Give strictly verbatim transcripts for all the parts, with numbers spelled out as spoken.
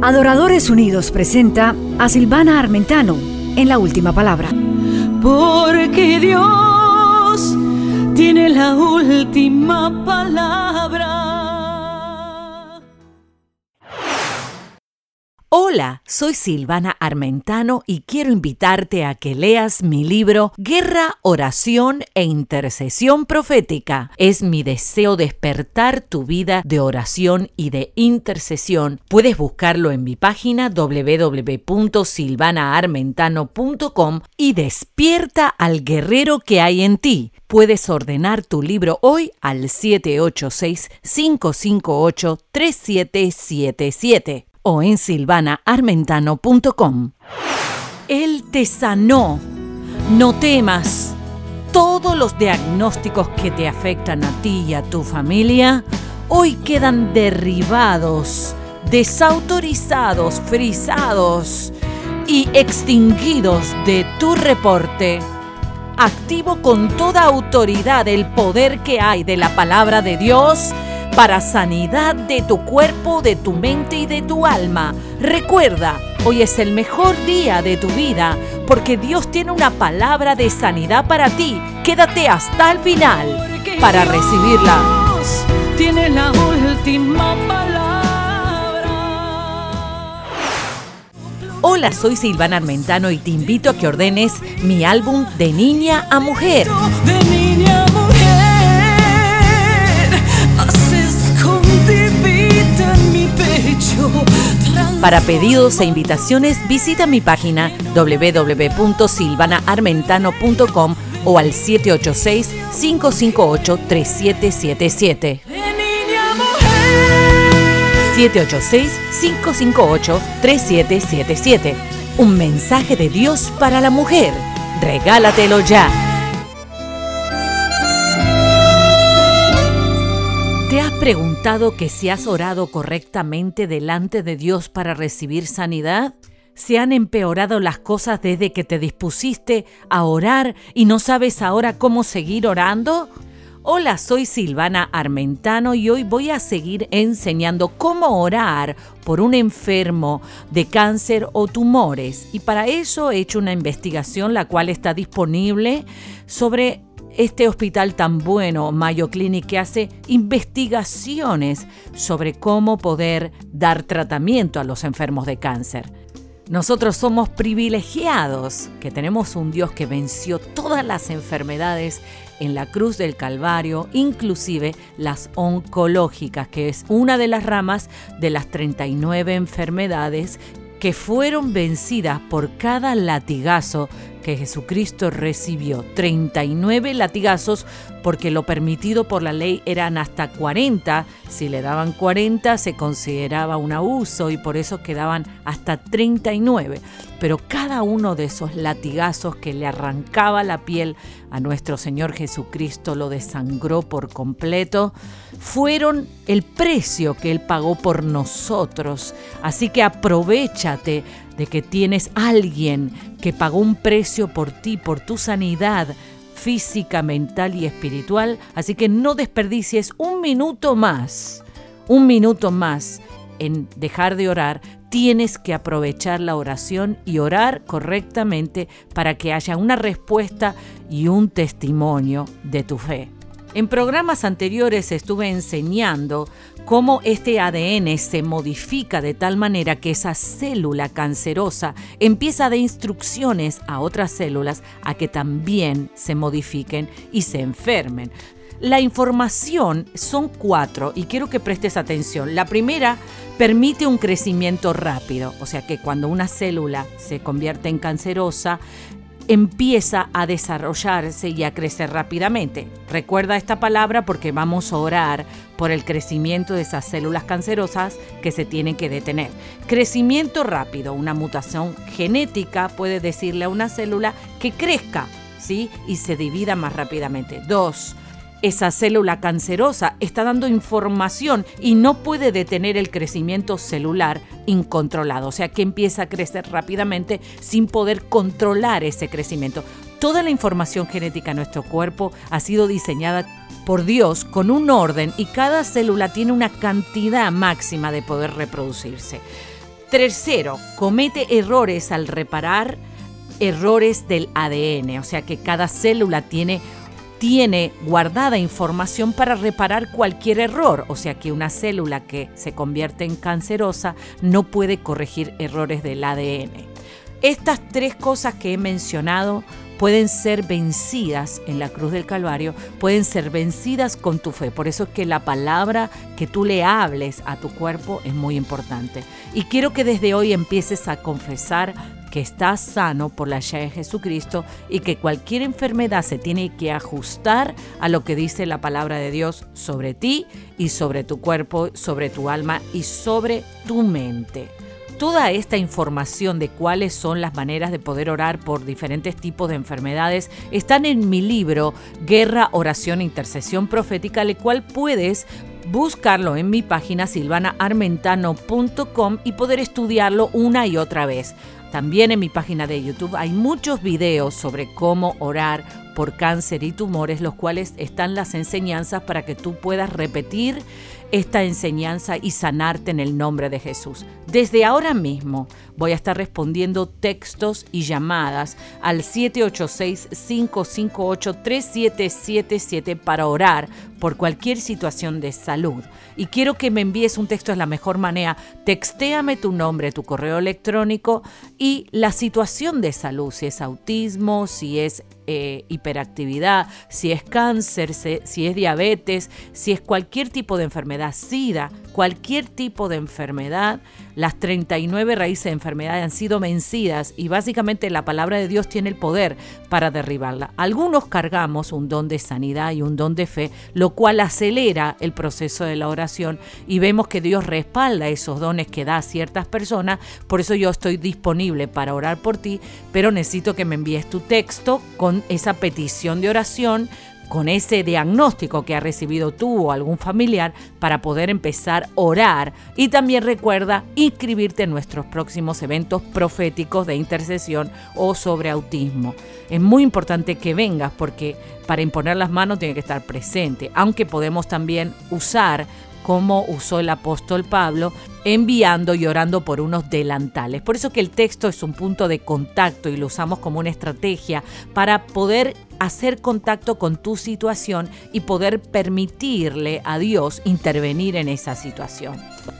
Adoradores Unidos presenta a Silvana Armentano en La Última Palabra. Porque Dios tiene la última palabra. Hola, soy Silvana Armentano y quiero invitarte a que leas mi libro Guerra, Oración e Intercesión Profética. Es mi deseo despertar tu vida de oración y de intercesión. Puedes buscarlo en mi página doble u doble u doble u punto silvana armentano punto com y despierta al guerrero que hay en ti. Puedes ordenar tu libro hoy al siete ocho seis, cinco cinco ocho, tres siete siete siete. O en silvana armentano punto com. Él te sanó. No temas. Todos los diagnósticos que te afectan a ti y a tu familia hoy quedan derribados, desautorizados, frisados y extinguidos de tu reporte. Activo con toda autoridad el poder que hay de la palabra de Dios para sanidad de tu cuerpo, de tu mente y de tu alma. Recuerda, hoy es el mejor día de tu vida porque Dios tiene una palabra de sanidad para ti. Quédate hasta el final para recibirla. Dios tiene la última palabra. Hola, soy Silvana Armentano y te invito a que ordenes mi álbum De Niña a Mujer. De niña a mujer. Para pedidos e invitaciones visita mi página doble u doble u doble u punto silvana armentano punto com o al siete ocho seis, cinco cinco ocho, tres siete siete siete. siete ocho seis, cinco cinco ocho, tres siete siete siete. Un mensaje de Dios para la mujer. Regálatelo ya. ¿Te has preguntado que si has orado correctamente delante de Dios para recibir sanidad? ¿Se han empeorado las cosas desde que te dispusiste a orar y no sabes ahora cómo seguir orando? Hola, soy Silvana Armentano y hoy voy a seguir enseñando cómo orar por un enfermo de cáncer o tumores. Y para eso he hecho una investigación la cual está disponible sobre este hospital tan bueno, Mayo Clinic, que hace investigaciones sobre cómo poder dar tratamiento a los enfermos de cáncer. Nosotros somos privilegiados, que tenemos un Dios que venció todas las enfermedades en la cruz del Calvario, inclusive las oncológicas, que es una de las ramas de las treinta y nueve enfermedades que fueron vencidas por cada latigazo que Jesucristo recibió. treinta y nueve latigazos, porque lo permitido por la ley eran hasta cuarenta. Si le daban cuarenta se consideraba un abuso y por eso quedaban hasta treinta y nueve. Pero cada uno de esos latigazos que le arrancaba la piel a nuestro Señor Jesucristo, lo desangró por completo, fueron el precio que Él pagó por nosotros. Así que aprovéchate de que tienes alguien que pagó un precio por ti, por tu sanidad física, mental y espiritual. Así que no desperdicies un minuto más, un minuto más en dejar de orar. Tienes que aprovechar la oración y orar correctamente para que haya una respuesta y un testimonio de tu fe. En programas anteriores estuve enseñando cómo este A D N se modifica de tal manera que esa célula cancerosa empieza a dar instrucciones a otras células a que también se modifiquen y se enfermen. La información son cuatro y quiero que prestes atención. La primera permite un crecimiento rápido, o sea que cuando una célula se convierte en cancerosa, empieza a desarrollarse y a crecer rápidamente. Recuerda esta palabra porque vamos a orar por el crecimiento de esas células cancerosas que se tienen que detener. Crecimiento rápido, una mutación genética puede decirle a una célula que crezca, ¿sí? Y se divida más rápidamente. Dos, esa célula cancerosa está dando información y no puede detener el crecimiento celular incontrolado, o sea que empieza a crecer rápidamente sin poder controlar ese crecimiento. Toda la información genética en nuestro cuerpo ha sido diseñada por Dios con un orden y cada célula tiene una cantidad máxima de poder reproducirse. Tercero, comete errores al reparar errores del A D N, o sea que cada célula tiene, tiene guardada información para reparar cualquier error, o sea que una célula que se convierte en cancerosa no puede corregir errores del A D N. Estas tres cosas que he mencionado pueden ser vencidas en la cruz del Calvario, pueden ser vencidas con tu fe. Por eso es que la palabra que tú le hables a tu cuerpo es muy importante. Y quiero que desde hoy empieces a confesar que estás sano por la llaga de Jesucristo y que cualquier enfermedad se tiene que ajustar a lo que dice la palabra de Dios sobre ti y sobre tu cuerpo, sobre tu alma y sobre tu mente. Toda esta información de cuáles son las maneras de poder orar por diferentes tipos de enfermedades están en mi libro Guerra, Oración e Intercesión Profética, el cual puedes buscarlo en mi página silvana armentano punto com y poder estudiarlo una y otra vez. También en mi página de YouTube hay muchos videos sobre cómo orar por cáncer y tumores, los cuales están las enseñanzas para que tú puedas repetir esta enseñanza y sanarte en el nombre de Jesús. Desde ahora mismo voy a estar respondiendo textos y llamadas al siete ocho seis, cinco cinco ocho, tres siete siete siete para orar por cualquier situación de salud. Y quiero que me envíes un texto, es la mejor manera. Textéame tu nombre, tu correo electrónico y la situación de salud, si es autismo, si es eh, hiperactividad, si es cáncer, si, si es diabetes, si es cualquier tipo de enfermedad, SIDA, cualquier tipo de enfermedad. Las treinta y nueve raíces de enfermedades han sido vencidas y básicamente la palabra de Dios tiene el poder para derribarla. Algunos cargamos un don de sanidad y un don de fe, lo cual acelera el proceso de la oración y vemos que Dios respalda esos dones que da a ciertas personas. Por eso yo estoy disponible para orar por ti, pero necesito que me envíes tu texto con esa petición de oración, con ese diagnóstico que ha recibido tú o algún familiar para poder empezar a orar. Y también recuerda inscribirte en nuestros próximos eventos proféticos de intercesión o sobre autismo. Es muy importante que vengas porque para imponer las manos tiene que estar presente, aunque podemos también usar como usó el apóstol Pablo, enviando y orando por unos delantales. Por eso que el texto es un punto de contacto y lo usamos como una estrategia para poder hacer contacto con tu situación y poder permitirle a Dios intervenir en esa situación.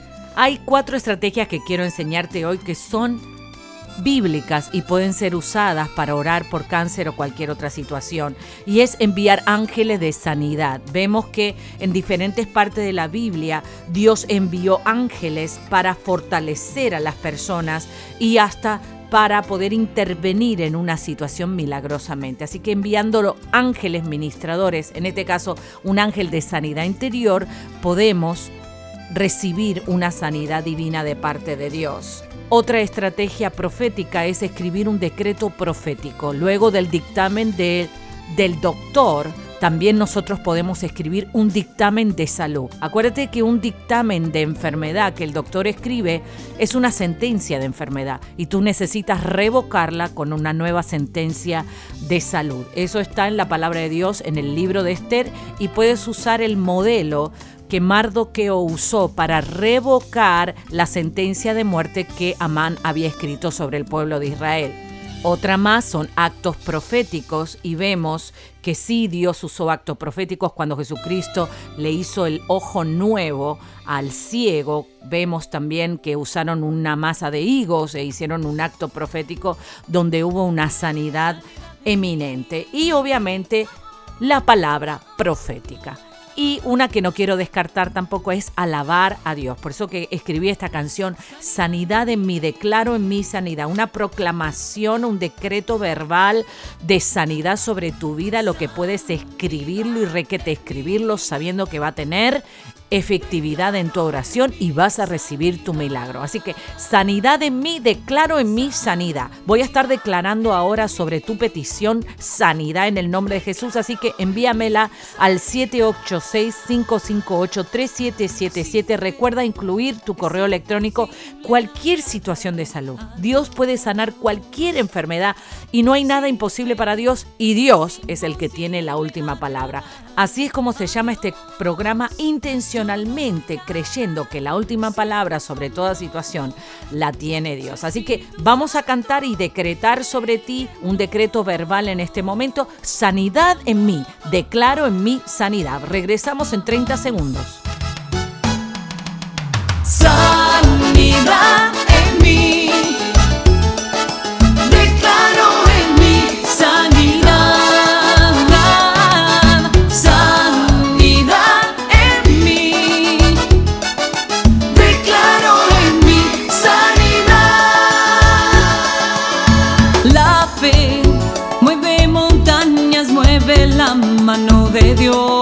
Hay cuatro estrategias que quiero enseñarte hoy que son bíblicas y pueden ser usadas para orar por cáncer o cualquier otra situación, y es enviar ángeles de sanidad. Vemos que en diferentes partes de la Biblia Dios envió ángeles para fortalecer a las personas y hasta para poder intervenir en una situación milagrosamente. Así que enviándolo ángeles ministradores, en este caso un ángel de sanidad interior, podemos recibir una sanidad divina de parte de Dios. Otra estrategia profética es escribir un decreto profético. Luego del dictamen de, del doctor, también nosotros podemos escribir un dictamen de salud. Acuérdate que un dictamen de enfermedad que el doctor escribe es una sentencia de enfermedad y tú necesitas revocarla con una nueva sentencia de salud. Eso está en la palabra de Dios, en el libro de Esther, y puedes usar el modelo que Mardoqueo usó para revocar la sentencia de muerte que Amán había escrito sobre el pueblo de Israel. Otra más son actos proféticos y vemos que sí, Dios usó actos proféticos cuando Jesucristo le hizo el ojo nuevo al ciego. Vemos también que usaron una masa de higos e hicieron un acto profético donde hubo una sanidad eminente. Y obviamente la palabra profética. Y una que no quiero descartar tampoco es alabar a Dios. Por eso que escribí esta canción, Sanidad en mí, declaro en mí sanidad. Una proclamación, un decreto verbal de sanidad sobre tu vida, lo que puedes escribirlo y requete escribirlo sabiendo que va a tener efectividad en tu oración y vas a recibir tu milagro. Así que sanidad en mí, declaro en mí sanidad. Voy a estar declarando ahora sobre tu petición sanidad en el nombre de Jesús, así que envíamela al siete ocho seis, cinco cinco ocho, tres siete siete siete. Recuerda incluir tu correo electrónico. Cualquier situación de salud. Dios puede sanar cualquier enfermedad y no hay nada imposible para Dios, y Dios es el que tiene la última palabra. Así es como se llama este programa, intencionalmente creyendo que la última palabra sobre toda situación la tiene Dios. Así que vamos a cantar y decretar sobre ti un decreto verbal en este momento. Sanidad en mí. Declaro en mí sanidad. Regresamos en treinta segundos. Sanidad en mí. Declaro en mí sanidad. Sanidad en mí. Declaro en mí sanidad. La fe mueve montañas, mueve la mano de Dios.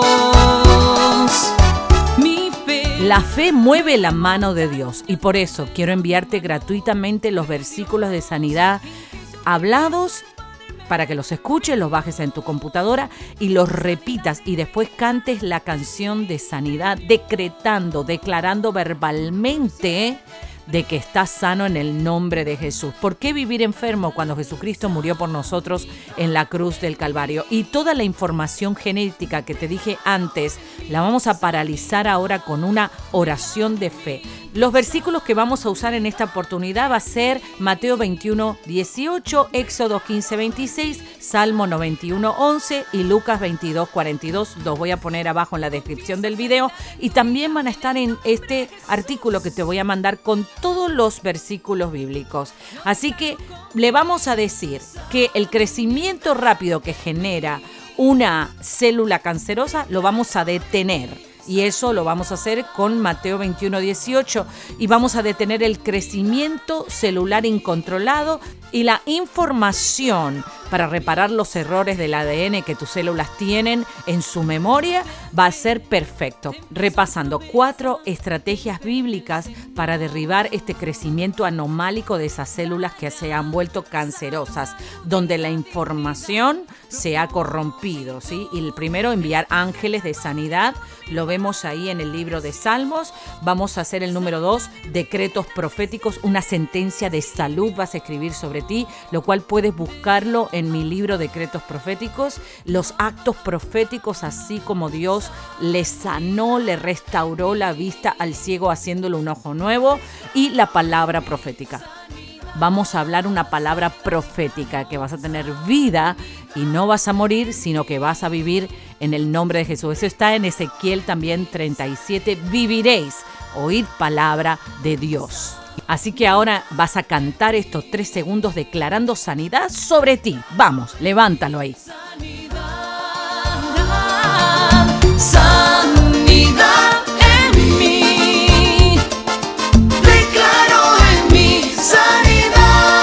La fe mueve la mano de Dios y por eso quiero enviarte gratuitamente los versículos de sanidad hablados para que los escuches, los bajes en tu computadora y los repitas y después cantes la canción de sanidad decretando, declarando verbalmente de que estás sano en el nombre de Jesús. ¿Por qué vivir enfermo cuando Jesucristo murió por nosotros en la cruz del Calvario? Y toda la información genética que te dije antes la vamos a paralizar ahora con una oración de fe. Los versículos que vamos a usar en esta oportunidad va a ser Mateo veintiuno, dieciocho, Éxodo quince, veintiséis, Salmo noventa y uno, once y Lucas veintidós, cuarenta y dos. Los voy a poner abajo en la descripción del video y también van a estar en este artículo que te voy a mandar con todos los versículos bíblicos. Así que le vamos a decir que el crecimiento rápido que genera una célula cancerosa lo vamos a detener. Y eso lo vamos a hacer con Mateo veintiuno, dieciocho. Y vamos a detener el crecimiento celular incontrolado y la información para reparar los errores del A D N que tus células tienen en su memoria va a ser perfecto. Repasando cuatro estrategias bíblicas para derribar este crecimiento anomálico de esas células que se han vuelto cancerosas, donde la información se ha corrompido, ¿sí? Y el primero, enviar ángeles de sanidad. Lo vemos ahí en el libro de Salmos. Vamos a hacer el número dos, decretos proféticos, una sentencia de salud vas a escribir sobre ti, lo cual puedes buscarlo en mi libro Decretos Proféticos. Los actos proféticos, así como Dios le sanó, le restauró la vista al ciego haciéndole un ojo nuevo, y la palabra profética. Vamos a hablar una palabra profética, que vas a tener vida y no vas a morir, sino que vas a vivir en el nombre de Jesús. Eso está en Ezequiel también treinta y siete. Viviréis, oíd palabra de Dios. Así que ahora vas a cantar estos tres segundos declarando sanidad sobre ti. Vamos, levántalo ahí. Sanidad, sanidad en mí. Declaro en mí sanidad.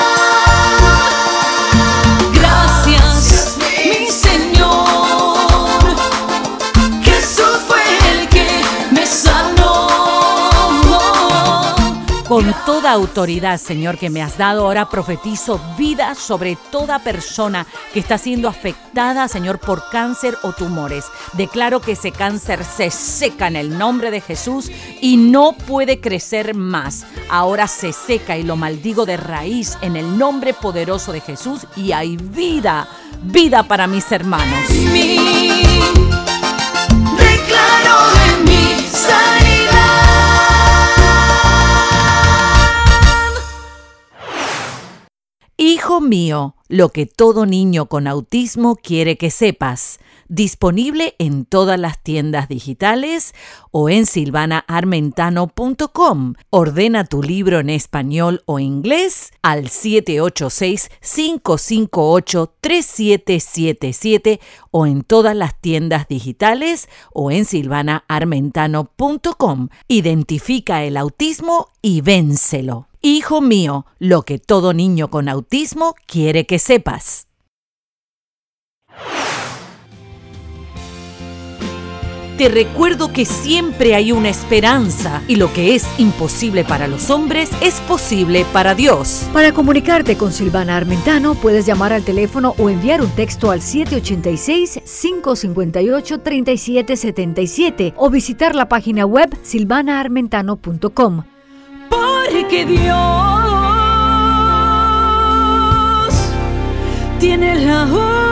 Gracias, mi Señor. Jesús fue el que me sanó. Con toda autoridad, Señor, que me has dado, ahora profetizo vida sobre toda persona que está siendo afectada, Señor, por cáncer o tumores. Declaro que ese cáncer se seca en el nombre de Jesús y no puede crecer más. Ahora se seca y lo maldigo de raíz en el nombre poderoso de Jesús, y hay vida, vida para mis hermanos. Mi, declaro en mi sanidad. Hijo mío, lo que todo niño con autismo quiere que sepas. Disponible en todas las tiendas digitales o en silvana armentano punto com. Ordena tu libro en español o inglés al siete ocho seis, cinco cinco ocho, tres siete siete siete o en todas las tiendas digitales o en silvana armentano punto com. Identifica el autismo y vénselo. Hijo mío, lo que todo niño con autismo quiere que sepas. te recuerdo que siempre hay una esperanza y lo que es imposible para los hombres es posible para Dios. Para comunicarte con Silvana Armentano, puedes llamar al teléfono o enviar un texto al siete ocho seis, cinco cinco ocho, tres siete siete siete o visitar la página web silvana armentano punto com. Porque Dios tiene la